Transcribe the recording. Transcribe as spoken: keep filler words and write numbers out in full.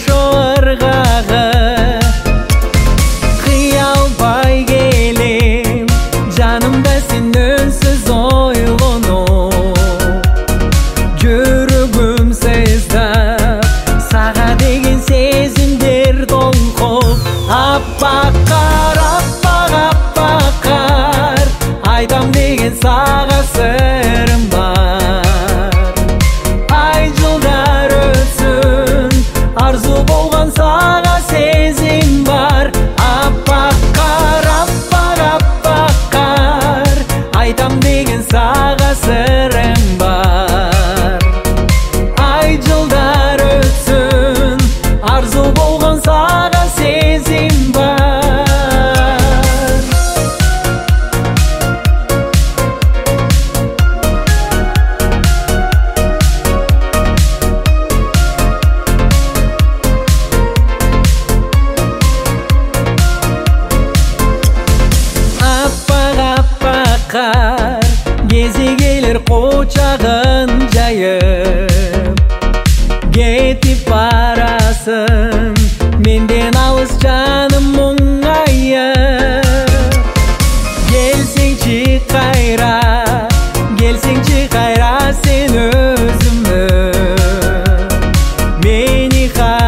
ошо ыргагы кыял бай келем жанымда сен үнсүз ойлонуп жүрөгүм сездап сага деген сезимдер толкуп аппак кар аппак аппак кар айтам деген сага сырым бар ай жылдар өтсүн арзу болгон сага сезим бар аппак кар аппак аппак кар айтам деген сага сырым бар ай жылдар өтсүн арзу болгон сага сезим бар кар кези келер кучагын жайып кетип барасың менден алыс жаным мұңайып келсеңчи кайра келсеңчи кайра сен өзүмө мени